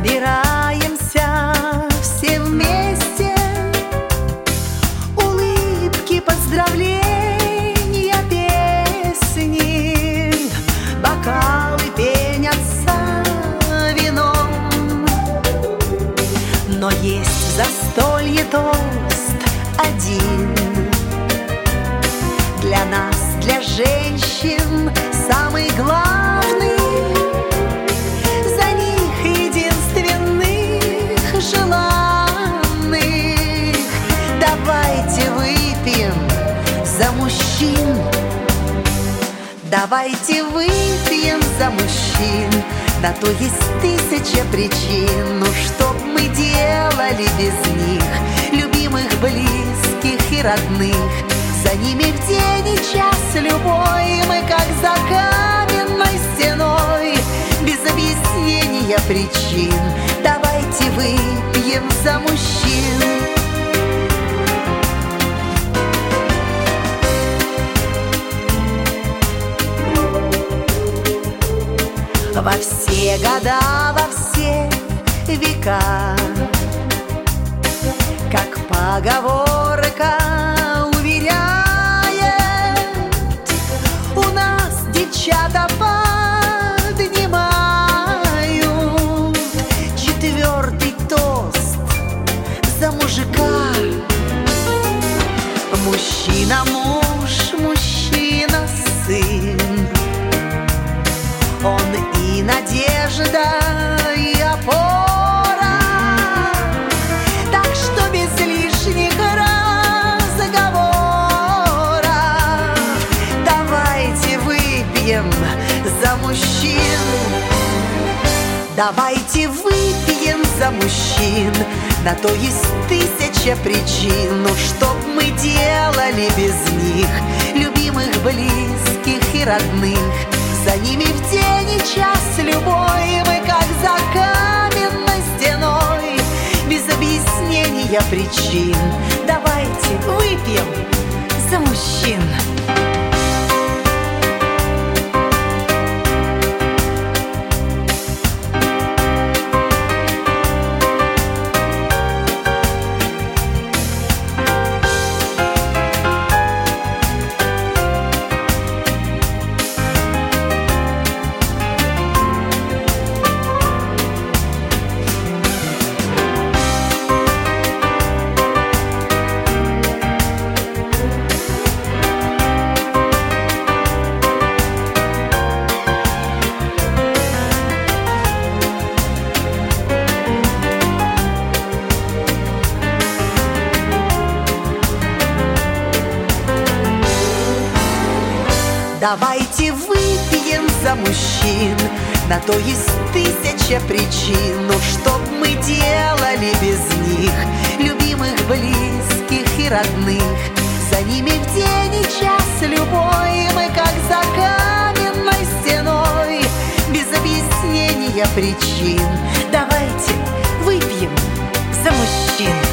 собираемся все вместе. Улыбки, поздравления, песни, бокалы пенятся вином. Но есть в застолье тост один. Для нас, для женщин, самый главный. За них единственных желанных. Давайте выпьем за мужчин. Давайте выпьем за мужчин. На то есть тысяча причин. Ну что б мы делали без них, любимых, близких и родных? За ними в день и час любой мы как за каменной стеной, без объяснения причин. Давайте выпьем за мужчин. Во все года, во все века, как поговорка уверяет, у нас девчата поднимают четвертый тост за мужика. Мужчина муж, мужчина сын, он и надежда, и опора. Так что без лишних разговоров давайте выпьем за мужчин. Давайте выпьем за мужчин. На то есть тысяча причин. Ну что б мы делали без них, любимых, близких и родных? За ними в день и час любой мы как за каменной стеной, без объяснения причин. Давайте выпьем за мужчин. Давайте выпьем за мужчин. На то есть тысяча причин. Ну что б мы делали без них, любимых, близких и родных? За ними в день и час любой мы как за каменной стеной, без объяснения причин. Давайте выпьем за мужчин.